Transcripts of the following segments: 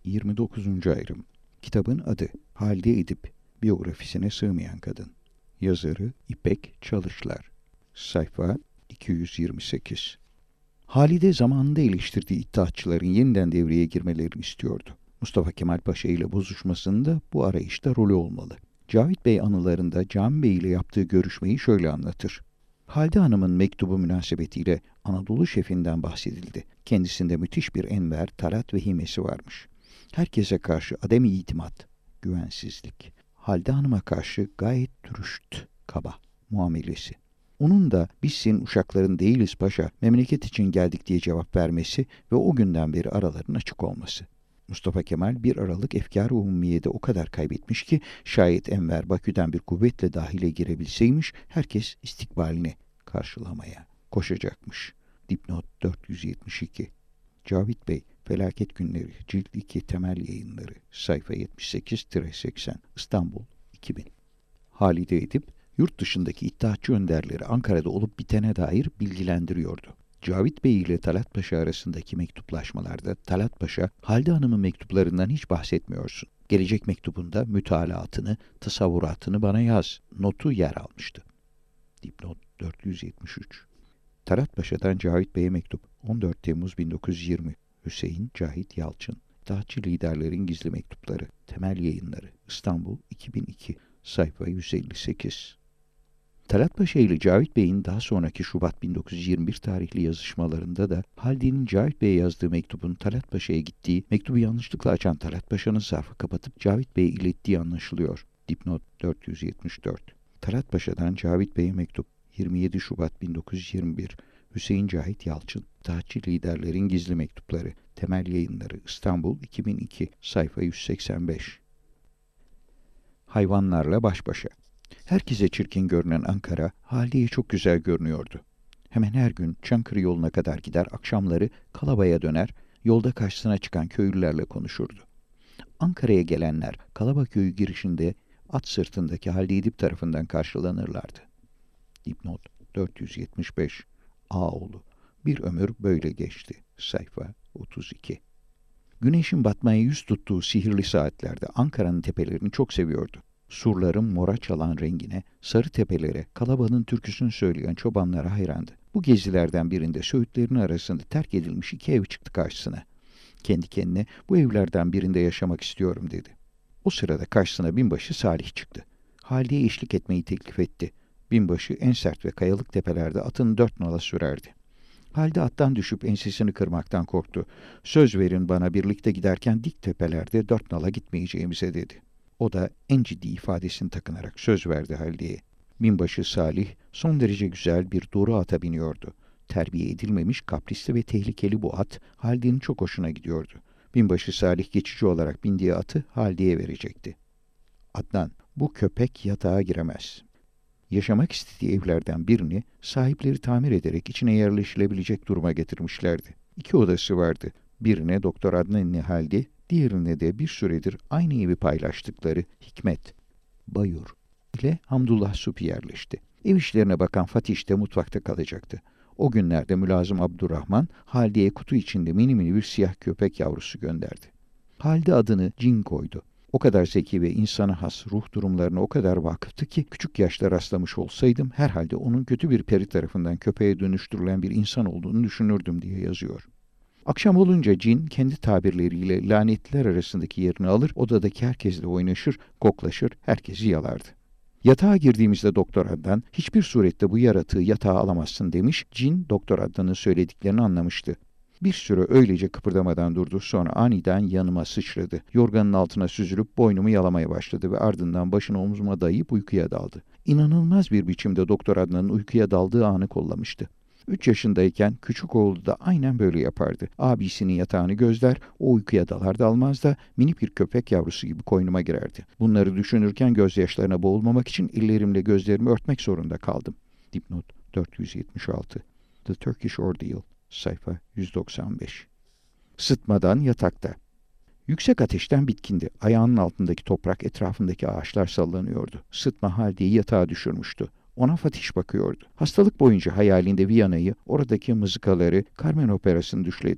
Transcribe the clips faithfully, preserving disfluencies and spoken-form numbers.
yirmi dokuzuncu ayrım. Kitabın adı Halide Edip, biyografisine sığmayan kadın. Yazarı İpek Çalışlar. Sayfa iki yüz yirmi sekiz. Halide zamanında eleştirdiği iddiatçıların yeniden devreye girmelerini istiyordu. Mustafa Kemal Paşa ile bozuşmasında bu arayışta rolü olmalı. Cavit Bey anılarında Cami Bey ile yaptığı görüşmeyi şöyle anlatır. Halide Hanım'ın mektubu münasebetiyle Anadolu şefinden bahsedildi. Kendisinde müthiş bir enver, tarat ve himesi varmış. Herkese karşı adem-i itimat, güvensizlik. Halide Hanım'a karşı gayet dürüst, kaba muamelesi. Onun da biz senin uşakların değiliz paşa, memleket için geldik diye cevap vermesi ve o günden beri araların açık olması. Mustafa Kemal bir aralık efkâr-ı umumiyede o kadar kaybetmiş ki şayet Enver Bakü'den bir kuvvetle dahile girebilseymiş herkes istikbalini karşılamaya koşacakmış. Dipnot dört yüz yetmiş iki. Cavit Bey, Felaket Günleri, Cilt iki Temel Yayınları, sayfa yetmiş sekiz seksen, İstanbul iki bin. Halide Edip, yurt dışındaki iddiatçı önderleri Ankara'da olup bitene dair bilgilendiriyordu. Cavit Bey ile Talat Paşa arasındaki mektuplaşmalarda Talat Paşa, Halide Hanım'ın mektuplarından hiç bahsetmiyorsun. Gelecek mektubunda mütalaatını, tasavvuratını bana yaz. Notu yer almıştı. Dipnot dört yüz yetmiş üç. Talat Paşa'dan Cavit Bey'e mektup. on dört Temmuz bin dokuz yüz yirmi. Hüseyin Cahit Yalçın. İddiatçı liderlerin gizli mektupları. Temel Yayınları. İstanbul iki bin iki. Sayfa yüz elli sekiz. Talat Paşa ile Cavit Bey'in daha sonraki Şubat bin dokuz yüz yirmi bir tarihli yazışmalarında da Halide'nin Cavit Bey'e yazdığı mektubun Talat Paşa'ya gittiği, mektubu yanlışlıkla açan Talat Paşa'nın zarfı kapatıp Cavit Bey'e ilettiği anlaşılıyor. Dipnot dört yüz yetmiş dört. Talat Paşa'dan Cavit Bey'e mektup. yirmi yedi Şubat bin dokuz yüz yirmi bir. Hüseyin Cahit Yalçın. İddiatçı liderlerin gizli mektupları. Temel Yayınları. İstanbul iki bin iki. Sayfa yüz seksen beş. Hayvanlarla baş başa. Herkese çirkin görünen Ankara, Halide'ye çok güzel görünüyordu. Hemen her gün Çankırı yoluna kadar gider, akşamları Kalaba'ya döner, yolda karşısına çıkan köylülerle konuşurdu. Ankara'ya gelenler Kalaba köyü girişinde at sırtındaki Halide Edip tarafından karşılanırlardı. Dipnot dört yüz yetmiş beş. Ağoğlu. Bir ömür böyle geçti. Sayfa otuz iki. Güneşin batmaya yüz tuttuğu sihirli saatlerde Ankara'nın tepelerini çok seviyordu. Surların mora çalan rengine, sarı tepelere, Kalaba'nın türküsünü söyleyen çobanlara hayrandı. Bu gezilerden birinde söğütlerin arasında terk edilmiş iki ev çıktı karşısına. Kendi kendine bu evlerden birinde yaşamak istiyorum dedi. O sırada karşısına binbaşı Salih çıktı. Halide'ye eşlik etmeyi teklif etti. Binbaşı en sert ve kayalık tepelerde atını dört nala sürerdi. Halide attan düşüp ensesini kırmaktan korktu. Söz verin bana birlikte giderken dik tepelerde dört nala gitmeyeceğimize dedi. O da en ciddi ifadesini takınarak söz verdi Halide'ye. Binbaşı Salih son derece güzel bir doğru ata biniyordu. Terbiye edilmemiş, kaprisli ve tehlikeli bu at Halide'nin çok hoşuna gidiyordu. Binbaşı Salih geçici olarak bindiği atı Halide'ye verecekti. Adnan, bu köpek yatağa giremez. Yaşamak istediği evlerden birini sahipleri tamir ederek içine yerleşilebilecek duruma getirmişlerdi. İki odası vardı. Birine Doktor Adnan Halide, diğerine de bir süredir aynı evi paylaştıkları Hikmet Bayur ile Hamdullah Supi yerleşti. Ev işlerine bakan Fatih de mutfakta kalacaktı. O günlerde mülazım Abdurrahman, Halide'ye kutu içinde mini mini bir siyah köpek yavrusu gönderdi. Halide adını Cin koydu. O kadar zeki ve insana has ruh durumlarına o kadar vakıftı ki küçük yaşta rastlamış olsaydım herhalde onun kötü bir peri tarafından köpeğe dönüştürülen bir insan olduğunu düşünürdüm diye yazıyor. Akşam olunca cin kendi tabirleriyle lanetliler arasındaki yerini alır, odadaki herkesle oynaşır, koklaşır, herkesi yalardı. Yatağa girdiğimizde Doktor Adnan, hiçbir surette bu yaratığı yatağa alamazsın demiş, cin Doktor Adnan'ın söylediklerini anlamıştı. Bir süre öylece kıpırdamadan durdu, sonra aniden yanıma sıçradı. Yorganın altına süzülüp boynumu yalamaya başladı ve ardından başını omzuma dayayıp uykuya daldı. İnanılmaz bir biçimde Doktor Adnan'ın uykuya daldığı anı kollamıştı. Üç yaşındayken küçük oğlu da aynen böyle yapardı. Abisinin yatağını gözler, o uykuya dalar dalmaz da minik bir köpek yavrusu gibi koynuma girerdi. Bunları düşünürken gözyaşlarına boğulmamak için ellerimle gözlerimi örtmek zorunda kaldım. Dipnot dört yüz yetmiş altı. The Turkish Ordeal. Sayfa yüz doksan beş. Sıtmadan yatakta. Yüksek ateşten bitkindi. Ayağının altındaki toprak, etrafındaki ağaçlar sallanıyordu. Sıtma Halide'yi yatağa düşürmüştü. Ona Fatih bakıyordu. Hastalık boyunca hayalinde Viyana'yı, oradaki mızıkaları, Carmen Operası'nı düşledi.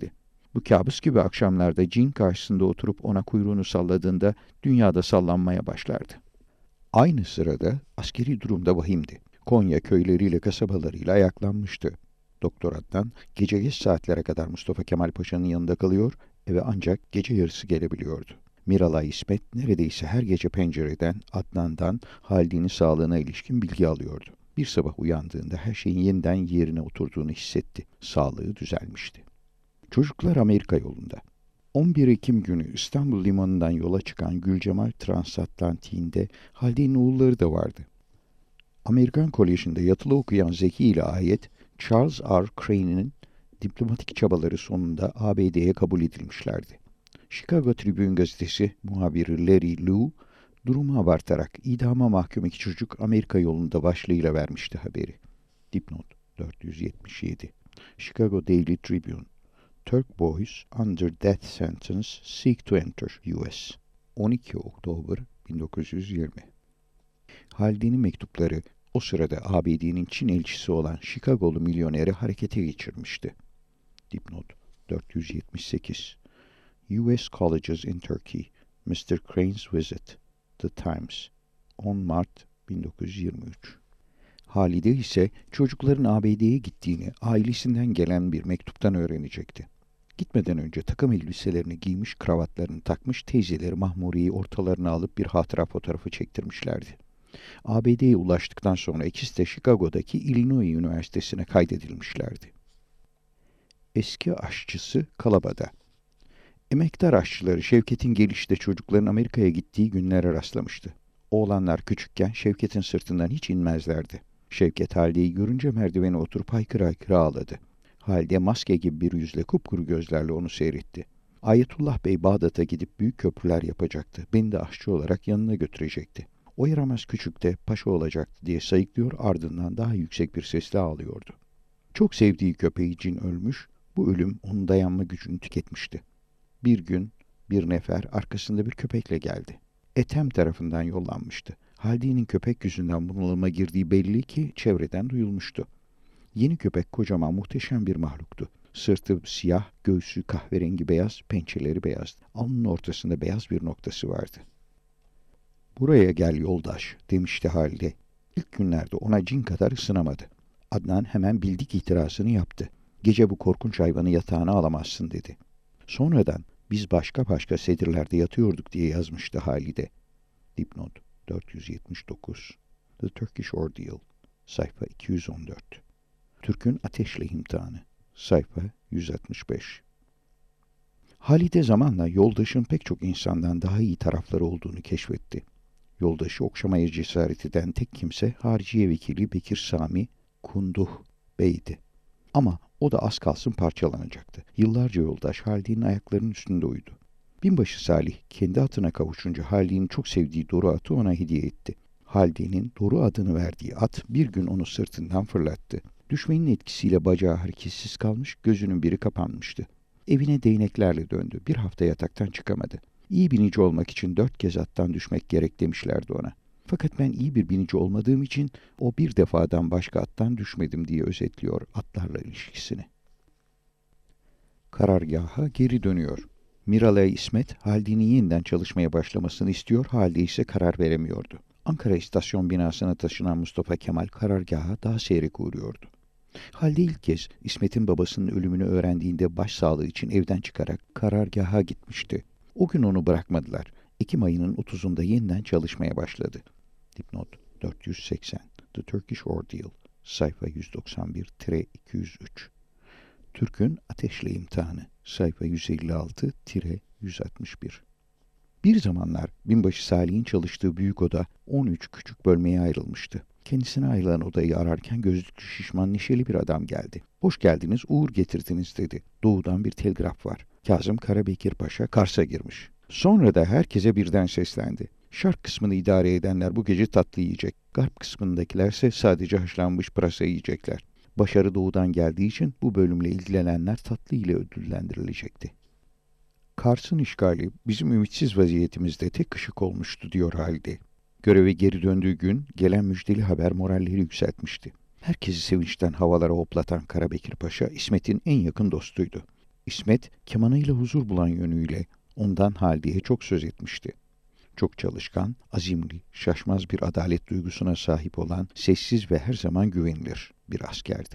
Bu kabus gibi akşamlarda cin karşısında oturup ona kuyruğunu salladığında dünyada sallanmaya başlardı. Aynı sırada askeri durumda vahimdi. Konya köyleriyle kasabalarıyla ayaklanmıştı. Doktor Adnan gece geç saatlere kadar Mustafa Kemal Paşa'nın yanında kalıyor, eve ancak gece yarısı gelebiliyordu. Miralay İsmet neredeyse her gece pencereden Adnan'dan Haldin'in sağlığına ilişkin bilgi alıyordu. Bir sabah uyandığında her şeyin yeniden yerine oturduğunu hissetti. Sağlığı düzelmişti. Çocuklar Amerika yolunda. on bir Ekim günü İstanbul limanından yola çıkan Gülcemal Transatlantik'inde Haldin'in oğulları da vardı. Amerikan Koleji'nde yatılı okuyan Zeki ile Ayet, Charles R. Crane'in diplomatik çabaları sonunda A B D'ye kabul edilmişlerdi. Chicago Tribune gazetesi muhabiri Larry Lew, durumu abartarak idama mahkum iki çocuk Amerika yolunda başlığıyla vermişti haberi. Dipnot dört yüz yetmiş yedi. Chicago Daily Tribune. Turk boys under death sentence seek to enter U S. on iki Oktober bin dokuz yüz yirmi. Haldin'in mektupları o sırada A B D'nin Çin elçisi olan Chicago'lu milyoneri harekete geçirmişti. Dipnot dört yüz yetmiş sekiz. U S Colleges in Turkey, mister Crane's Visit, The Times, on Mart bin dokuz yüz yirmi üç. Halide ise çocukların A B D'ye gittiğini ailesinden gelen bir mektuptan öğrenecekti. Gitmeden önce takım elbiselerini giymiş, kravatlarını takmış, teyzeleri Mahmuri'yi ortalarına alıp bir hatıra fotoğrafı çektirmişlerdi. A B D'ye ulaştıktan sonra ikisi de Chicago'daki Illinois Üniversitesi'ne kaydedilmişlerdi. Eski aşçısı Kalaba'da. Emektar aşçıları Şevket'in gelişte çocukların Amerika'ya gittiği günlere rastlamıştı. Oğlanlar küçükken Şevket'in sırtından hiç inmezlerdi. Şevket Halide'yi görünce merdivene oturup haykıra haykıra ağladı. Halide maske gibi bir yüzle kupkuru gözlerle onu seyretti. Ayetullah Bey Bağdat'a gidip büyük köprüler yapacaktı. Beni de aşçı olarak yanına götürecekti. O yaramaz küçük de paşa olacaktı diye sayıklıyor, ardından daha yüksek bir sesle ağlıyordu. Çok sevdiği köpeği Cin ölmüş, bu ölüm onun dayanma gücünü tüketmişti. Bir gün bir nefer arkasında bir köpekle geldi. Ethem tarafından yollanmıştı. Halide'nin köpek yüzünden bunalıma girdiği belli ki çevreden duyulmuştu. Yeni köpek kocaman muhteşem bir mahluktu. Sırtı siyah, göğsü kahverengi beyaz, pençeleri beyazdı. Alnının ortasında beyaz bir noktası vardı. "Buraya gel yoldaş," demişti Halide. İlk günlerde ona cin kadar ısınamadı. Adnan hemen bildik itirazını yaptı. "Gece bu korkunç hayvanı yatağına alamazsın," dedi. Sonradan "biz başka başka sedirlerde yatıyorduk," diye yazmıştı Halide. Dipnot dört yüz yetmiş dokuz. The Turkish Ordeal, sayfa iki yüz on dört. Türk'ün ateşle imtihanı, sayfa yüz altmış beş. Halide zamanla yoldaşın pek çok insandan daha iyi tarafları olduğunu keşfetti. Yoldaşı okşamaya cesaret eden tek kimse Hariciye Vekili Bekir Sami Kunduh Bey'di. Ama o da az kalsın parçalanacaktı. Yıllarca yoldaş Halide'nin ayaklarının üstünde uyudu. Binbaşı Salih kendi atına kavuşunca Halide'nin çok sevdiği Doru atı ona hediye etti. Halide'nin Doru adını verdiği at bir gün onu sırtından fırlattı. Düşmenin etkisiyle bacağı hareketsiz kalmış, gözünün biri kapanmıştı. Evine değneklerle döndü. Bir hafta yataktan çıkamadı. İyi binici olmak için dört kez attan düşmek gerek demişlerdi ona. Fakat ben iyi bir binici olmadığım için o bir defadan başka attan düşmedim diye özetliyor atlarla ilişkisini. Karargaha geri dönüyor. Miralay İsmet, Halide'nin yeniden çalışmaya başlamasını istiyor, Halide ise karar veremiyordu. Ankara istasyon binasına taşınan Mustafa Kemal karargaha daha seyrek uğruyordu. Halide ilk kez İsmet'in babasının ölümünü öğrendiğinde başsağlığı için evden çıkarak karargaha gitmişti. O gün onu bırakmadılar. Ekim ayının otuzunda yeniden çalışmaya başladı. Dipnot dört yüz seksen. The Turkish Ordeal, sayfa yüz doksan bir iki yüz üç. Türk'ün ateşle imtihanı, sayfa yüz elli altı yüz altmış bir. Bir zamanlar binbaşı Salih'in çalıştığı büyük oda on üç küçük bölmeye ayrılmıştı. Kendisine ayrılan odayı ararken gözlüklü şişman neşeli bir adam geldi. "Hoş geldiniz, uğur getirdiniz," dedi. "Doğudan bir telgraf var. Kazım Karabekir Paşa Kars'a girmiş." Sonra da herkese birden seslendi. "Şark kısmını idare edenler bu gece tatlı yiyecek. Garp kısmındakilerse sadece haşlanmış pırasa yiyecekler. Başarı doğudan geldiği için bu bölümle ilgilenenler tatlı ile ödüllendirilecekti." Kars'ın işgali bizim ümitsiz vaziyetimizde tek ışık olmuştu, diyor Halide. Göreve geri döndüğü gün gelen müjdeli haber moralleri yükseltmişti. Herkesi sevinçten havalara hoplatan Karabekir Paşa, İsmet'in en yakın dostuydu. İsmet, kemanıyla huzur bulan yönüyle ondan Halide'ye çok söz etmişti. Çok çalışkan, azimli, şaşmaz bir adalet duygusuna sahip olan, sessiz ve her zaman güvenilir bir askerdi.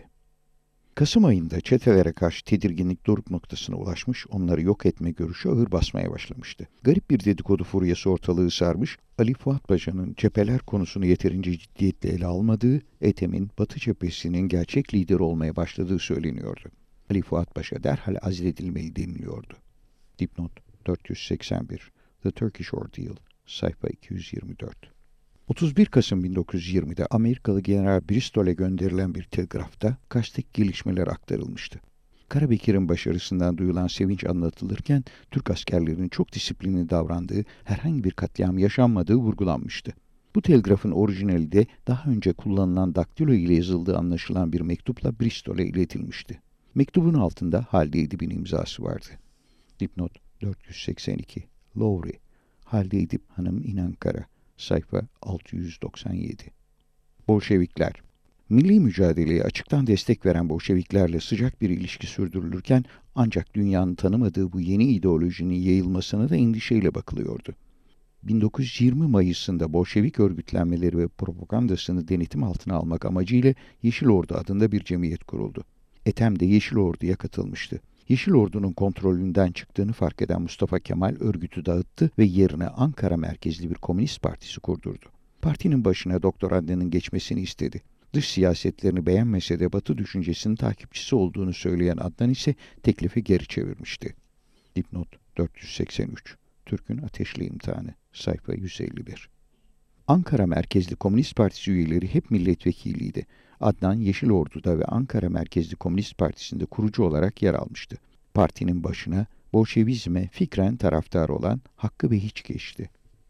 Kasım ayında çetelere karşı tedirginlik doruk noktasına ulaşmış, onları yok etme görüşü ağır basmaya başlamıştı. Garip bir dedikodu furyası ortalığı sarmış, Ali Fuat Paşa'nın cepheler konusunu yeterince ciddiyetle ele almadığı, Ethem'in Batı cephesinin gerçek lideri olmaya başladığı söyleniyordu. Ali Fuat Paşa derhal azledilmeli deniliyordu. Dipnot dört yüz seksen bir The Turkish Ordeal, sayfa iki yüz yirmi dört. otuz bir Kasım bin dokuz yüz yirmide Amerikalı General Bristol'e gönderilen bir telgrafta Kaş'taki gelişmeler aktarılmıştı. Karabekir'in başarısından duyulan sevinç anlatılırken Türk askerlerinin çok disiplinli davrandığı, herhangi bir katliam yaşanmadığı vurgulanmıştı. Bu telgrafın orijinali de daha önce kullanılan daktilo ile yazıldığı anlaşılan bir mektupla Bristol'e iletilmişti. Mektubun altında Halide Edip'in imzası vardı. Dipnot dört yüz seksen iki Lowry, Halide Edip Hanım in Ankara, sayfa altı yüz doksan yedi. Bolşevikler. Milli mücadeleye açıktan destek veren Bolşeviklerle sıcak bir ilişki sürdürülürken ancak dünyanın tanımadığı bu yeni ideolojinin yayılmasına da endişeyle bakılıyordu. bin dokuz yüz yirmi Mayıs'ında Bolşevik örgütlenmeleri ve propagandasını denetim altına almak amacıyla Yeşil Ordu adında bir cemiyet kuruldu. Ethem de Yeşil Ordu'ya katılmıştı. Yeşil Ordu'nun kontrolünden çıktığını fark eden Mustafa Kemal örgütü dağıttı ve yerine Ankara merkezli bir komünist partisi kurdurdu. Partinin başına Doktor Adnan'ın geçmesini istedi. Dış siyasetlerini beğenmese de Batı düşüncesinin takipçisi olduğunu söyleyen Adnan ise teklifi geri çevirmişti. Dipnot dört yüz seksen üç Türk'ün Ateşli İmtihanı, sayfa yüz elli bir. Ankara merkezli Komünist Partisi üyeleri hep milletvekiliydi. Adnan Yeşil Ordu'da ve Ankara merkezli Komünist Partisi'nde kurucu olarak yer almıştı. Partinin başına Bolşevizme fikren taraftar olan Hakkı Behiç geçti.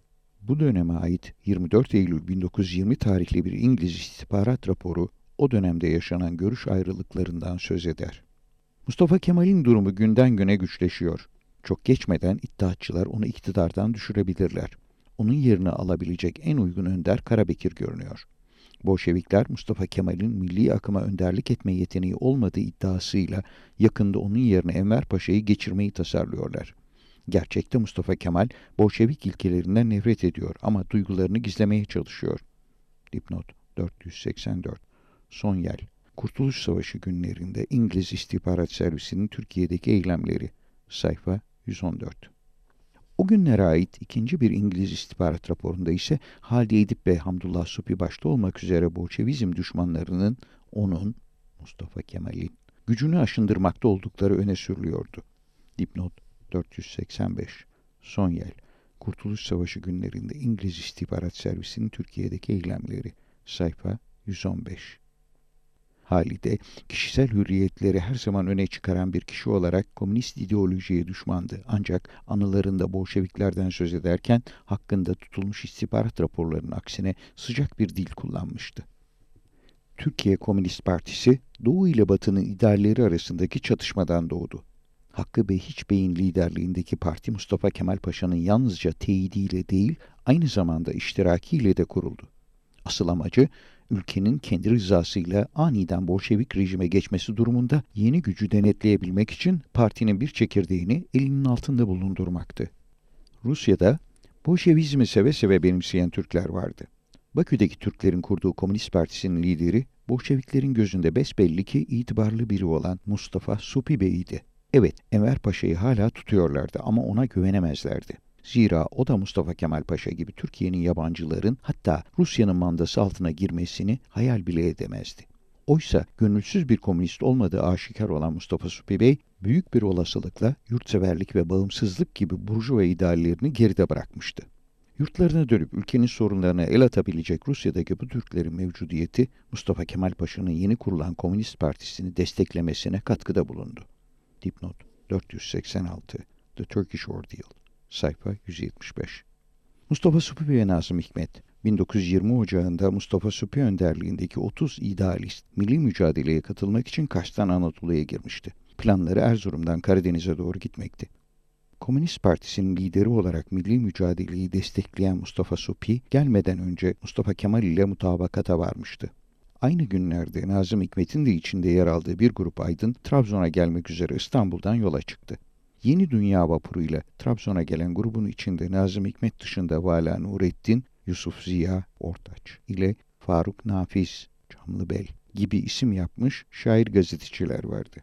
Bu döneme ait yirmi dört Eylül bin dokuz yüz yirmi tarihli bir İngiliz istihbarat raporu o dönemde yaşanan görüş ayrılıklarından söz eder. Mustafa Kemal'in durumu günden güne güçleşiyor. Çok geçmeden İttihatçılar onu iktidardan düşürebilirler. Onun yerini alabilecek en uygun önder Karabekir görünüyor. Bolşevikler Mustafa Kemal'in milli akıma önderlik etme yeteneği olmadığı iddiasıyla yakında onun yerine Enver Paşa'yı geçirmeyi tasarlıyorlar. Gerçekte Mustafa Kemal Bolşevik ilkelerinden nefret ediyor ama duygularını gizlemeye çalışıyor. Dipnot dört yüz seksen dört Sonyel, Kurtuluş Savaşı günlerinde İngiliz İstihbarat Servisi'nin Türkiye'deki eylemleri, sayfa yüz on dört. O günlere ait ikinci bir İngiliz istihbarat raporunda ise Halide Edip ve Hamdullah Supi başta olmak üzere Bolşevizm düşmanlarının onun, Mustafa Kemal'in, gücünü aşındırmakta oldukları öne sürülüyordu. Dipnot dört yüz seksen beş Sonyel, Kurtuluş Savaşı günlerinde İngiliz İstihbarat Servisi'nin Türkiye'deki eylemleri, sayfa yüz on beş. Halide, kişisel hürriyetleri her zaman öne çıkaran bir kişi olarak komünist ideolojiye düşmandı. Ancak anılarında Bolşeviklerden söz ederken hakkında tutulmuş istihbarat raporlarının aksine sıcak bir dil kullanmıştı. Türkiye Komünist Partisi, Doğu ile Batı'nın idealleri arasındaki çatışmadan doğdu. Hakkı Behiç Bey'in liderliğindeki parti Mustafa Kemal Paşa'nın yalnızca teyidiyle değil, aynı zamanda iştirakiyle de kuruldu. Asıl amacı, ülkenin kendi rızasıyla aniden Bolşevik rejime geçmesi durumunda yeni gücü denetleyebilmek için partinin bir çekirdeğini elinin altında bulundurmaktı. Rusya'da Bolşevizmi seve seve benimseyen Türkler vardı. Bakü'deki Türklerin kurduğu Komünist Partisi'nin lideri, Bolşeviklerin gözünde besbelli ki itibarlı biri olan Mustafa Supi Bey'di. Evet, Enver Paşa'yı hala tutuyorlardı ama ona güvenemezlerdi. Zira o da Mustafa Kemal Paşa gibi Türkiye'nin yabancıların hatta Rusya'nın mandası altına girmesini hayal bile edemezdi. Oysa gönülsüz bir komünist olmadığı aşikar olan Mustafa Supi Bey, büyük bir olasılıkla yurtseverlik ve bağımsızlık gibi burjuva ideallerini geride bırakmıştı. Yurtlarına dönüp ülkenin sorunlarına el atabilecek Rusya'daki bu Türklerin mevcudiyeti, Mustafa Kemal Paşa'nın yeni kurulan Komünist Partisi'ni desteklemesine katkıda bulundu. Dipnot dört yüz seksen altı The Turkish Ordeal, sayfa yüz yetmiş beş. Mustafa Supi ve Nazım Hikmet, bin dokuz yüz yirmi Ocağı'nda Mustafa Supi önderliğindeki otuz idealist milli mücadeleye katılmak için Kaş'tan Anadolu'ya girmişti. Planları Erzurum'dan Karadeniz'e doğru gitmekti. Komünist Partisi'nin lideri olarak milli mücadeleyi destekleyen Mustafa Supi, gelmeden önce Mustafa Kemal ile mutabakata varmıştı. Aynı günlerde Nazım Hikmet'in de içinde yer aldığı bir grup aydın Trabzon'a gelmek üzere İstanbul'dan yola çıktı. Yeni Dünya vapuruyla Trabzon'a gelen grubun içinde Nazım Hikmet dışında Vala Nurettin, Yusuf Ziya Ortaç ile Faruk Nafiz Çamlıbel gibi isim yapmış şair gazeteciler vardı.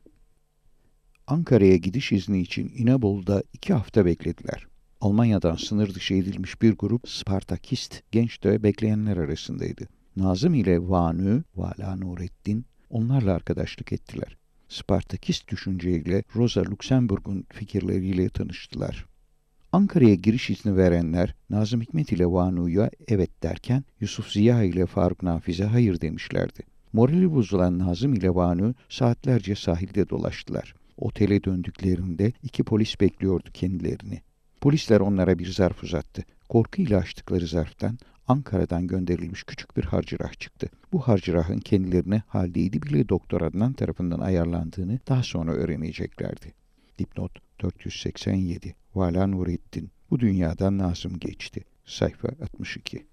Ankara'ya gidiş izni için İnebolu'da iki hafta beklediler. Almanya'dan sınır dışı edilmiş bir grup Spartakist genç de bekleyenler arasındaydı. Nazım ile Vanü, Vala Nurettin onlarla arkadaşlık ettiler. Spartakist düşünceyle Rosa Luxemburg'un fikirleriyle tanıştılar. Ankara'ya giriş izni verenler Nazım Hikmet ile Vanu'ya evet derken Yusuf Ziya ile Faruk Nafiz'e hayır demişlerdi. Morali bozulan Nazım ile Vanu saatlerce sahilde dolaştılar. Otele döndüklerinde iki polis bekliyordu kendilerini. Polisler onlara bir zarf uzattı. Korkuyla açtıkları zarftan Ankara'dan gönderilmiş küçük bir harcırah çıktı. Bu harcırahın kendilerine Halide Edip ile Doktor Adnan tarafından ayarlandığını daha sonra öğreneceklerdi. Dipnot dört yüz seksen yedi. Vala Nurettin. Bu dünyadan Nazım geçti. Sayfa altmış iki.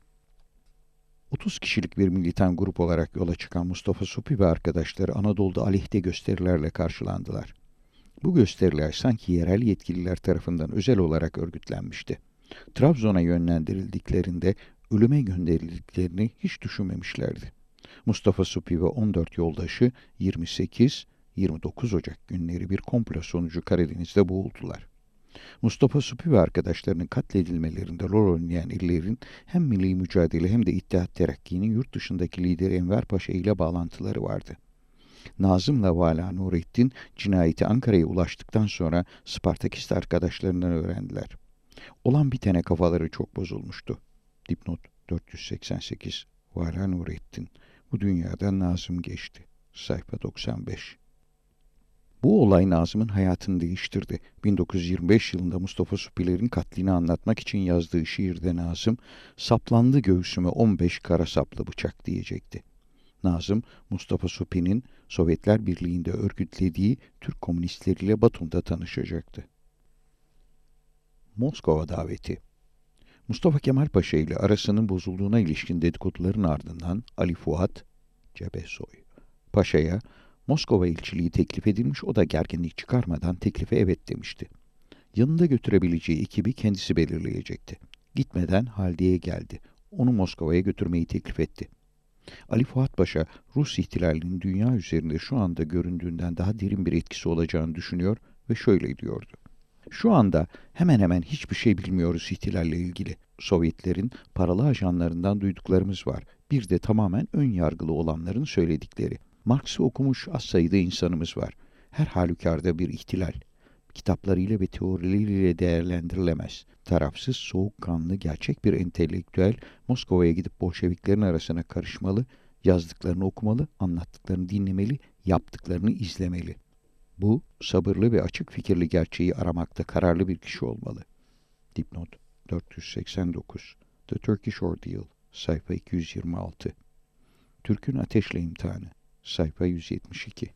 otuz kişilik bir militan grup olarak yola çıkan Mustafa Supi ve arkadaşları Anadolu'da aleyhte gösterilerle karşılandılar. Bu gösteriler sanki yerel yetkililer tarafından özel olarak örgütlenmişti. Trabzon'a yönlendirildiklerinde ölüme gönderildiklerini hiç düşünmemişlerdi. Mustafa Supi ve on dört yoldaşı yirmi sekiz yirmi dokuz Ocak günleri bir komplo sonucu Karadeniz'de boğuldular. Mustafa Supi ve arkadaşlarının katledilmelerinde rol oynayan illerin hem milli mücadele hem de İttihat Terakki'nin yurt dışındaki lideri Enver Paşa ile bağlantıları vardı. Nazım'la Vala Nurettin cinayeti Ankara'ya ulaştıktan sonra Spartakist arkadaşlarından öğrendiler. Olan bitene kafaları çok bozulmuştu. Dipnot dört yüz seksen sekiz. Vala Nurettin. Bu dünyadan Nazım geçti. Sayfa doksan beş. Bu olay Nazım'ın hayatını değiştirdi. bin dokuz yüz yirmi beş yılında Mustafa Supilerin katlini anlatmak için yazdığı şiirde Nazım, saplandı göğsüme on beş kara saplı bıçak diyecekti. Nazım, Mustafa Supi'nin Sovyetler Birliği'nde örgütlediği Türk komünistleriyle Batum'da tanışacaktı. Moskova daveti. Mustafa Kemal Paşa ile arasının bozulduğuna ilişkin dedikoduların ardından Ali Fuat Cebesoy Paşa'ya Moskova elçiliği teklif edilmiş, o da gerginlik çıkarmadan teklife evet demişti. Yanında götürebileceği ekibi kendisi belirleyecekti. Gitmeden Halide'ye geldi. Onu Moskova'ya götürmeyi teklif etti. Ali Fuat Paşa, Rus ihtilalinin dünya üzerinde şu anda göründüğünden daha derin bir etkisi olacağını düşünüyor ve şöyle diyordu. Şu anda hemen hemen hiçbir şey bilmiyoruz ihtilalle ilgili. Sovyetlerin paralı ajanlarından duyduklarımız var. Bir de tamamen ön yargılı olanların söyledikleri. Marx'ı okumuş az sayıda insanımız var. Her halükarda bir ihtilal. Kitaplarıyla ve teorileriyle değerlendirilemez. Tarafsız, soğukkanlı, gerçek bir entelektüel Moskova'ya gidip Bolşeviklerin arasına karışmalı, yazdıklarını okumalı, anlattıklarını dinlemeli, yaptıklarını izlemeli. Bu, sabırlı ve açık fikirli gerçeği aramakta kararlı bir kişi olmalı. Dipnot dört yüz seksen dokuz. The Turkish Ordeal, sayfa iki yüz yirmi altı. Türk'ün ateşle imtihanı, sayfa yüz yetmiş iki.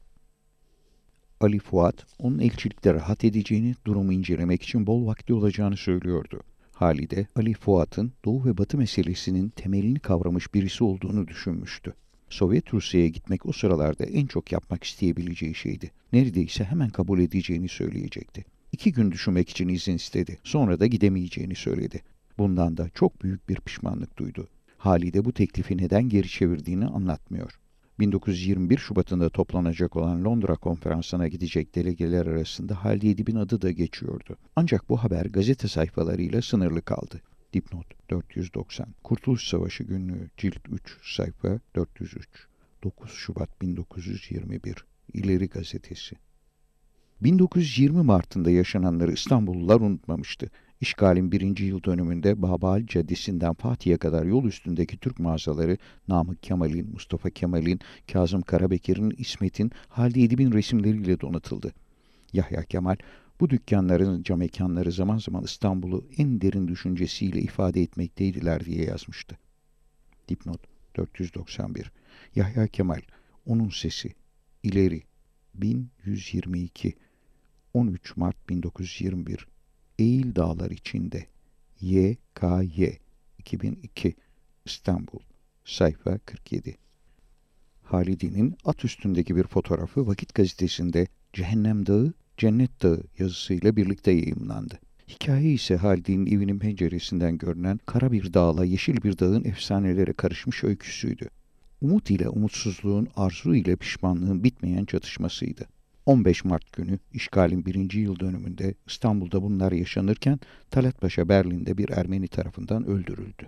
Ali Fuat, onun elçilikte rahat edeceğini, durumu incelemek için bol vakti olacağını söylüyordu. Halide, Ali Fuat'ın Doğu ve Batı meselesinin temelini kavramış birisi olduğunu düşünmüştü. Sovyet Rusya'ya gitmek o sıralarda en çok yapmak isteyebileceği şeydi. Neredeyse hemen kabul edeceğini söyleyecekti. İki gün düşünmek için izin istedi. Sonra da gidemeyeceğini söyledi. Bundan da çok büyük bir pişmanlık duydu. Halide bu teklifi neden geri çevirdiğini anlatmıyor. bin dokuz yüz yirmi bir Şubat'ında toplanacak olan Londra konferansına gidecek delegeler arasında Halide Edip'in adı da geçiyordu. Ancak bu haber gazete sayfalarıyla sınırlı kaldı. Dipnot dört yüz doksan. Kurtuluş Savaşı Günlüğü Cilt üç sayfa dört yüz üç. dokuz Şubat bin dokuz yüz yirmi bir. İleri Gazetesi. bin dokuz yüz yirmi Mart'ında yaşananları İstanbullular unutmamıştı. İşgalin birinci yıl dönümünde Babal Caddesi'nden Fatih'e kadar yol üstündeki Türk mağazaları Namık Kemal'in, Mustafa Kemal'in, Kazım Karabekir'in, İsmet'in, Halide Edip'in resimleriyle donatıldı. Yahya Kemal, bu dükkanların camekanları zaman zaman İstanbul'u en derin düşüncesiyle ifade etmekteydiler diye yazmıştı. Dipnot dört yüz doksan bir. Yahya Kemal, onun sesi, İleri, bin yüz yirmi iki, on üç Mart bin dokuz yüz yirmi bir. Eğil Dağlar içinde, Y K Y, iki bin iki, İstanbul, sayfa kırk yedi. Halidi'nin at üstündeki bir fotoğrafı Vakit Gazetesi'nde Cehennem Dağı, Cennet Dağı yazısıyla birlikte yayımlandı. Hikaye ise Halidi'nin evinin penceresinden görünen kara bir dağla yeşil bir dağın efsanelere karışmış öyküsüydü. Umut ile umutsuzluğun, arzu ile pişmanlığın bitmeyen çatışmasıydı. on beş Mart günü işgalin birinci yıl dönümünde İstanbul'da bunlar yaşanırken Talat Paşa Berlin'de bir Ermeni tarafından öldürüldü.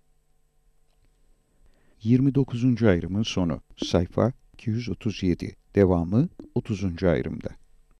yirmi dokuzuncu ayrımın sonu. Sayfa iki yüz otuz yedi. Devamı otuzuncu ayrımda.